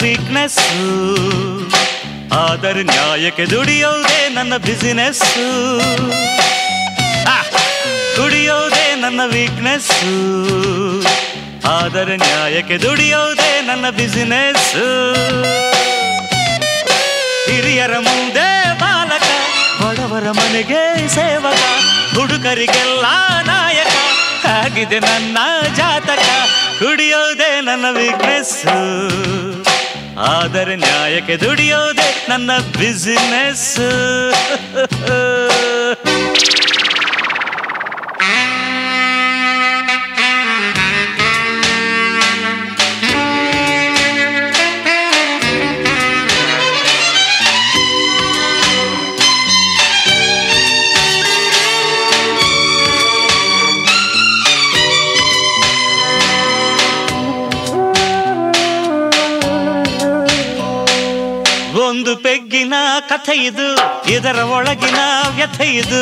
Weakness, ಆದರೆ ನ್ಯಾಯಕ್ಕೆ ದುಡಿಯೋದೇ ನನ್ನ business. ದುಡಿಯೋದೇ ನನ್ನ ವೀಕ್ನೆಸ್, ಆದರೆ ನ್ಯಾಯಕ್ಕೆ ದುಡಿಯೋದೇ ನನ್ನ ಬಿಸಿನೆಸ್. ಹಿರಿಯರ ಮುಂದೆ ಬಾಲಕ, ಬಡವರ ಮನೆಗೆ ಸೇವಕ, ಹುಡುಗರಿಗೆಲ್ಲ ನಾಯಕ ಆಗಿದೆ ನನ್ನ ಜಾತಕ. ದುಡಿಯೋದೇ ನನ್ನ ವೀಕ್ನೆಸ್, ಆದರೆ ನ್ಯಾಯಕ್ಕೆ ದುಡಿಯೋದೇ ನನ್ನ ಬಿಸಿನೆಸ್. ಒಂದು ಪೆಗ್ಗಿನ ಕಥೆ ಇದು, ಇದರ ಒಳಗಿನ ವ್ಯಥೆ ಇದು.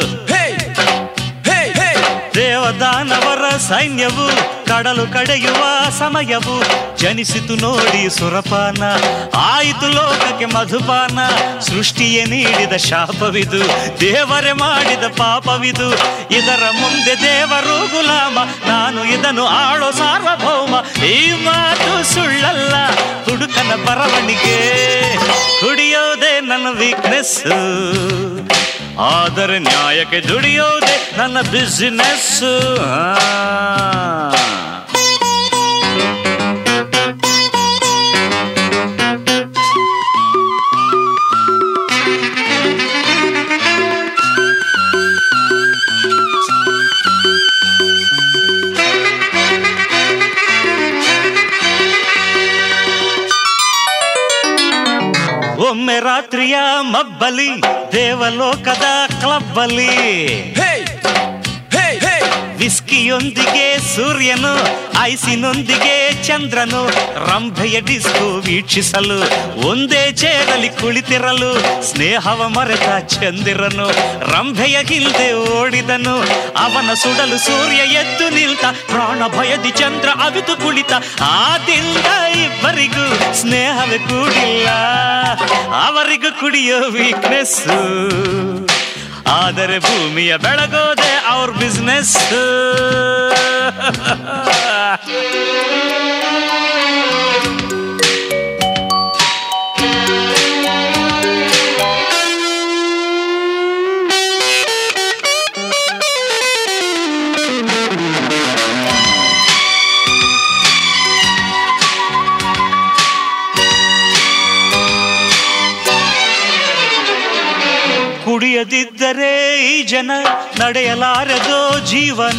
ದೇವದಾನವರ ಸೈನ್ಯವು ಕಡಲು ಕಡೆಯುವ ಸಮಯವು, ಜನಿಸಿತು ನೋಡಿ ಸುರಪಾನ, ಆಯಿತು ಲೋಕಕ್ಕೆ ಮಧುಪಾನ. ಸೃಷ್ಟಿಯೇ ನೀಡಿದ ಶಾಪವಿದು, ದೇವರೇ ಮಾಡಿದ ಪಾಪವಿದು. ಇದರ ಮುಂದೆ ದೇವರು ಗುಲಾಮ, ನಾನು ಇದನ್ನು ಆಳೋ ಸಾರ್ವಭೌಮ. ಈ ಮಾತು ಸುಳ್ಳಲ್ಲ, ಹುಡುಕನ ಬರವಣಿಗೆ. ದುಡಿಯೋದೇ ನನ್ನ ವೀಕ್ನೆಸ್, ಆದರೆ ನ್ಯಾಯಕ್ಕೆ ದುಡಿಯೋದೇ ನನ್ನ ಬಿಸಿನೆಸ್. ಒಮ್ಮೆ ರಾತ್ರಿಯ ಮಬ್ಬಲಿ, ದೇವಲೋಕದ ಕ್ಲಬ್ಬಲ್ಲಿ, ವಿಸ್ಕಿಯೊಂದಿಗೆ ಸೂರ್ಯನು, ಐಸಿನೊಂದಿಗೆ ಚಂದ್ರನು, ರಂಭೆಯ ಡಿಸ್ಕೋ ವೀಕ್ಷಿಸಲು ಒಂದೇ ಚೇರಲ್ಲಿ ಕುಳಿತಿರಲು. ಸ್ನೇಹವ ಮರೆತ ಚಂದಿರನು ರಂಭೆಯ ಹಿಂದೆ ಓಡಿದನು, ಅವನ ಸುಡಲು ಸೂರ್ಯ ಎದ್ದು ನಿಲ್ತ, ಪ್ರಾಣ ಭಯದಿ ಚಂದ್ರ ಅವಿತು ಕುಳಿತ. ಆದಿಂದ ಇಬ್ಬರಿಗೂ ಸ್ನೇಹವೇ ಕೂಡಿಲ್ಲ, ಅವರಿಗೂ ಕುಡಿಯೋ ವೀಕ್ನೆಸ್, ಆದರೆ ಭೂಮಿಯ ಬೆಳಗೋದೆ ಅವ್ರ ಬಿಸ್ನೆಸ್. ಕುಡಿಯದಿದ್ದರೆ ಈ ಜನ ನಡೆಯಲಾರದೋ ಜೀವನ.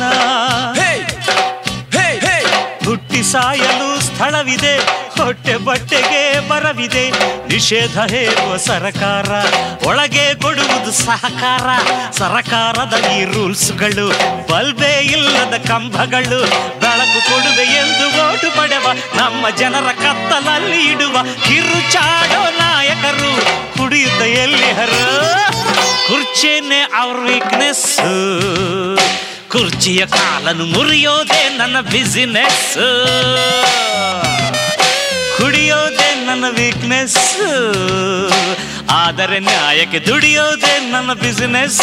ಹುಟ್ಟಿ ಸಾಯಲು ಸ್ಥಳವಿದೆ, ಹೊಟ್ಟೆ ಬಟ್ಟೆಗೆ ಬರವಿದೆ. ನಿಷೇಧ ಹೇರುವ ಸರಕಾರ, ಒಳಗೆ ಕೊಡುವುದು ಸಹಕಾರ. ಸರಕಾರದ ಈ ರೂಲ್ಸ್ಗಳು, ಬಲ್ಬೇ ಇಲ್ಲದ ಕಂಬಗಳು. ಬೆಳಕು ಕೊಡುವೆ ಎಂದು ಓಟು ಪಡೆವ, ನಮ್ಮ ಜನರ ಕತ್ತಲಲ್ಲಿ ಇಡುವ. ಕಿರುಚಾಡೋ ನಾಯಕರು ಕುಡಿಯುತ್ತ ಎಲ್ಲಿಹರು, ಕುರ್ಚಿನೇ ಅವ್ರ ವೀಕ್ನೆಸ್. ಕುರ್ಚಿಯ ಕಾಲನ್ನು ಮುರಿಯೋದೇ ನನ್ನ ಬಿಸಿನೆಸ್, ಕುಡಿಯೋದೇ ನನ್ನ ವೀಕ್ನೆಸ್, ಆದರೆ ನ್ಯಾಯಕ್ಕೆ ದುಡಿಯೋದೇ ನನ್ನ ಬಿಸಿನೆಸ್.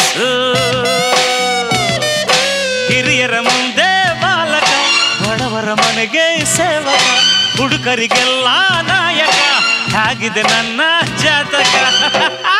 ಹಿರಿಯರ ಮುಂದೆ ಬಾಲಕ, ಬಡವರ ಮನೆಗೆ ಸೇವಕ, ಹುಡುಗರಿಗೆಲ್ಲ ನಾಯಕ ಆಗಿದೆ ನನ್ನ ಜಾತಕ.